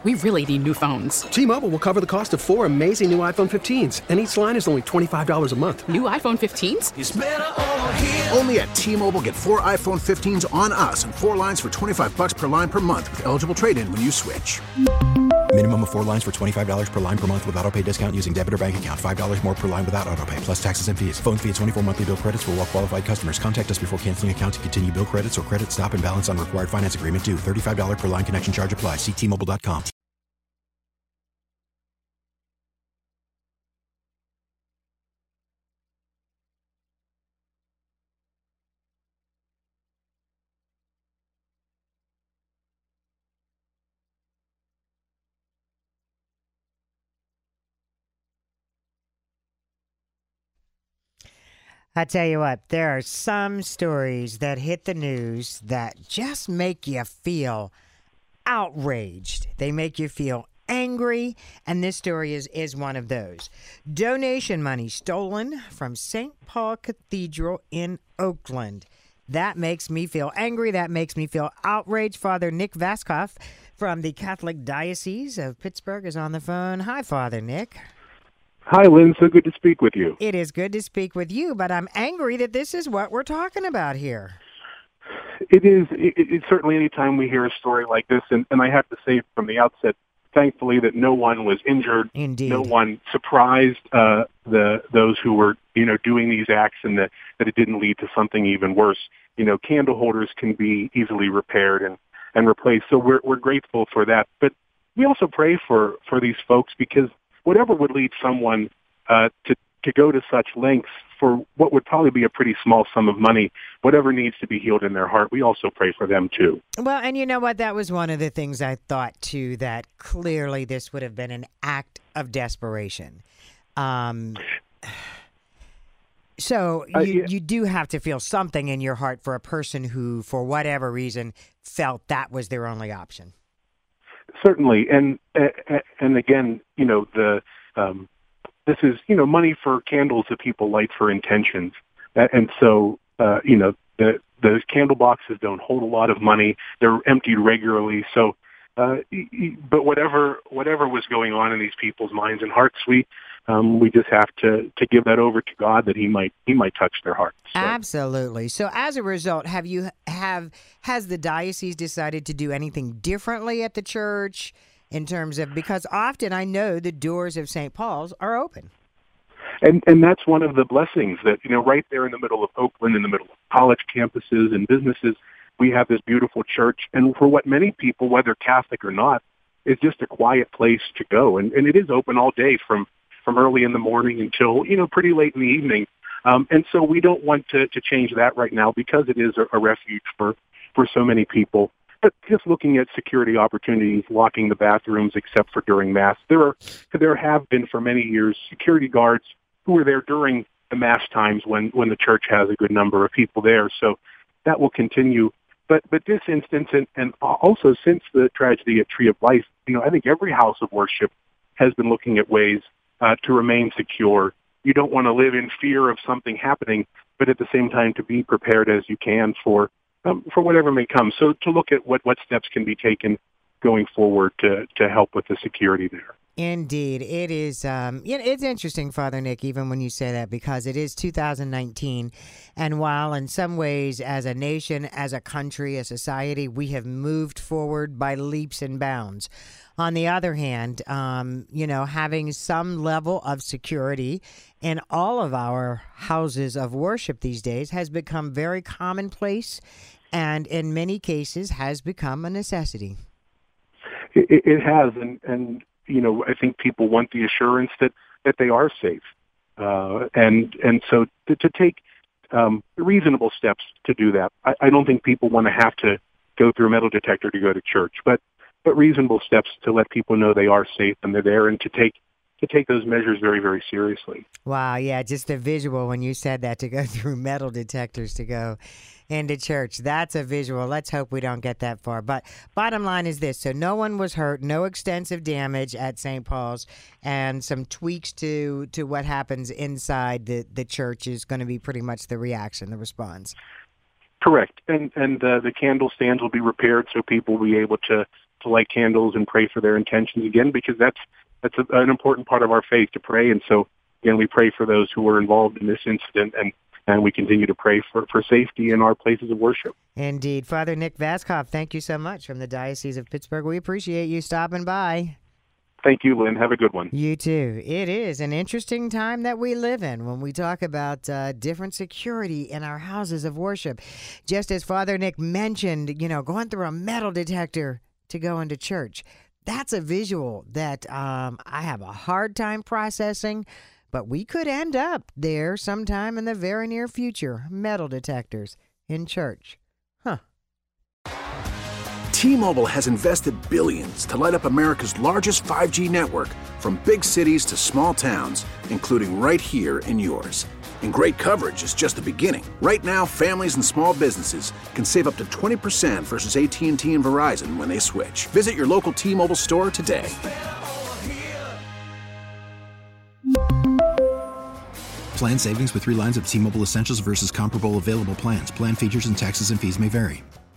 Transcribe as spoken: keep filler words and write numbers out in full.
We really need new phones. T-Mobile will cover the cost of four amazing new iPhone fifteens, and each line is only twenty-five dollars a month. New iPhone fifteens? It's better over here. Only at T-Mobile, get four iPhone fifteens on us and four lines for twenty-five dollars per line per month with eligible trade-in when you switch. Minimum of four lines for twenty-five dollars per line per month with autopay discount using debit or bank account. five dollars more per line without autopay, plus taxes and fees. Phone fee at twenty-four monthly bill credits for well-qualified customers. Contact us before canceling account to continue bill credits or credit stop and balance on required finance agreement due. thirty-five dollars per line connection charge applies. See T Mobile dot com. I tell you what, there are some stories that hit the news that just make you feel outraged. They make you feel angry, and this story is, is one of those. Donation money stolen from Saint Paul Cathedral in Oakland. That makes me feel angry. That makes me feel outraged. Father Nick Vaskoff from the Catholic Diocese of Pittsburgh is on the phone. Hi, Father Nick. Hi, Lynn. So good to speak with you. It is good to speak with you, but I'm angry that this is what we're talking about here. It is. It, it's certainly any time we hear a story like this, and, and I have to say from the outset, thankfully, that no one was injured. Indeed. No one surprised uh, the those who were, you know, doing these acts, and that, that it didn't lead to something even worse. You know, candle holders can be easily repaired and, and replaced, so we're we're grateful for that. But we also pray for, for these folks, because whatever would lead someone uh, to, to go to such lengths for what would probably be a pretty small sum of money, whatever needs to be healed in their heart, we also pray for them too. Well, and you know what? That was one of the things I thought too, that clearly this would have been an act of desperation. Um, so you, uh, yeah. you do have to feel something in your heart for a person who, for whatever reason, felt that was their only option. Certainly, and and again, you know, the um, this is you know money for candles that people light for intentions, and so uh, you know the those candle boxes don't hold a lot of money; they're emptied regularly. So, uh, but whatever whatever was going on in these people's minds and hearts, we um, we just have to, to give that over to God, that He might He might touch their hearts. So. Absolutely. So as a result, have you have has the diocese decided to do anything differently at the church in terms of, because often I know the doors of Saint Paul's are open. And and that's one of the blessings that, you know, right there in the middle of Oakland, in the middle of college campuses and businesses, we have this beautiful church. And for what many people, whether Catholic or not, is just a quiet place to go. And, and it is open all day from, from early in the morning until, you know, pretty late in the evening. Um, and so we don't want to, to change that right now, because it is a, a refuge for, for so many people. But just looking at security opportunities, locking the bathrooms except for during Mass, there are there have been for many years security guards who are there during the Mass times when, when the church has a good number of people there. So that will continue. But but this instance, and, and also since the tragedy at Tree of Life, you know, I think every house of worship has been looking at ways uh, to remain secure. You don't want to live in fear of something happening, but at the same time to be prepared as you can for um, for whatever may come. So to look at what, what steps can be taken going forward to, to help with the security there. Indeed. It is, um, it's interesting, Father Nick, even when you say that, because it is two thousand nineteen. And while in some ways as a nation, as a country, a society, we have moved forward by leaps and bounds. On the other hand, um, you know, having some level of security in all of our houses of worship these days has become very commonplace, and in many cases has become a necessity. It, it has, and, and you know, I think people want the assurance that, that they are safe. Uh, and and so to, to take um, reasonable steps to do that. I, I don't think people want to have to go through a metal detector to go to church, but, but reasonable steps to let people know they are safe and they're there, and to take to take those measures very, very seriously. Wow, yeah, just the visual when you said that, to go through metal detectors to go into church. That's a visual. Let's hope we don't get that far. But bottom line is this. So no one was hurt, no extensive damage at Saint Paul's, and some tweaks to, to what happens inside the, the church is going to be pretty much the reaction, the response. Correct. And and uh, the candle stands will be repaired so people will be able to, to light candles and pray for their intentions again, because that's that's a, an important part of our faith, to pray. And so, again, we pray for those who were involved in this incident, and, and we continue to pray for, for safety in our places of worship. Indeed. Father Nick Vaskov, thank you so much from the Diocese of Pittsburgh. We appreciate you stopping by. Thank you, Lynn. Have a good one. You too. It is an interesting time that we live in when we talk about uh, different security in our houses of worship. Just as Father Nick mentioned, you know, going through a metal detector to go into church. That's a visual that um, I have a hard time processing, but we could end up there sometime in the very near future. Metal detectors in church. Huh. T-Mobile has invested billions to light up America's largest five G network, from big cities to small towns, including right here in yours. And great coverage is just the beginning. Right now, families and small businesses can save up to twenty percent versus A T and T and Verizon when they switch. Visit your local T-Mobile store today. Plan savings with three lines of T-Mobile Essentials versus comparable available plans. Plan features and taxes and fees may vary.